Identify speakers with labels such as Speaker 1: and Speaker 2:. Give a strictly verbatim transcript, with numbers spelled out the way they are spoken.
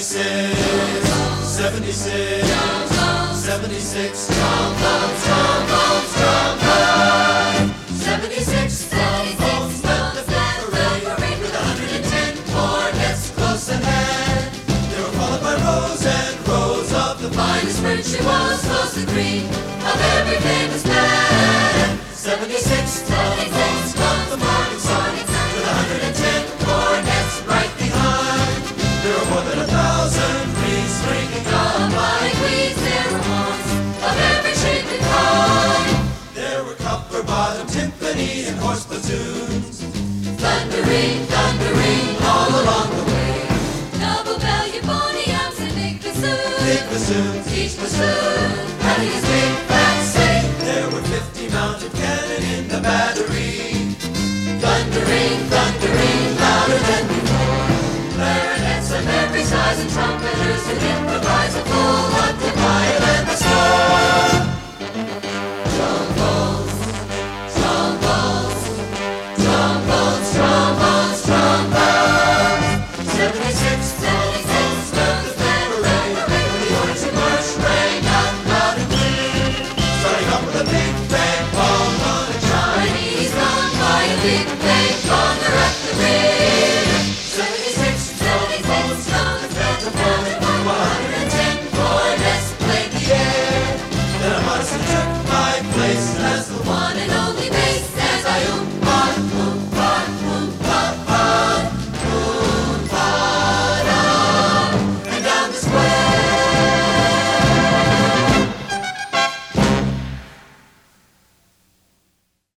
Speaker 1: seventy-six, seventy-six, seventy-six, trombones, trombones, trombones. seventy-six trombones led the big parade with one hundred ten cornets close at hand. They were followed by rows and rows of the finest French. She was close to three of every famous band. seventy-six trombones from the morning sun with one hundred ten cornets right behind. There were more than a thousand priests ringing company queens. There were horns of every shape and kind. There were copper-bottom timpani and horse platoons, thundering, thundering all along the way.
Speaker 2: Double bell, euphoniums, and big bassoons.
Speaker 1: Big bassoons,
Speaker 2: Each bassoon